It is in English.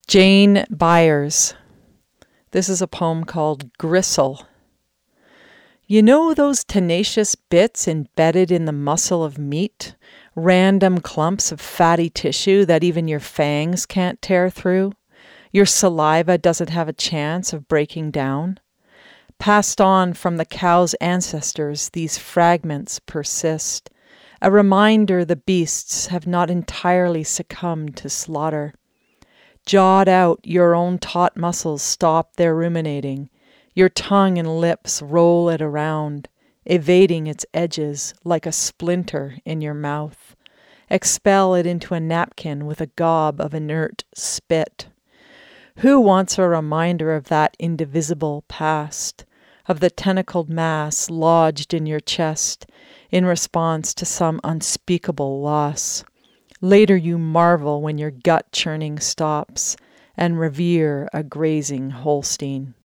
Jane Byers. This is a poem called Gristle. You know those tenacious bits embedded in the muscle of meat? Random clumps of fatty tissue that even your fangs can't tear through? Your saliva doesn't have a chance of breaking down? Passed on from the cow's ancestors, these fragments persist, a reminder the beasts have not entirely succumbed to slaughter. Jawed out, your own taut muscles stop their ruminating. Your tongue and lips roll it around, evading its edges like a splinter in your mouth. Expel it into a napkin with a gob of inert spit. Who wants a reminder of that indivisible past, of the tentacled mass lodged in your chest in response to some unspeakable loss? Later you marvel when your gut churning stops and revere a grazing Holstein.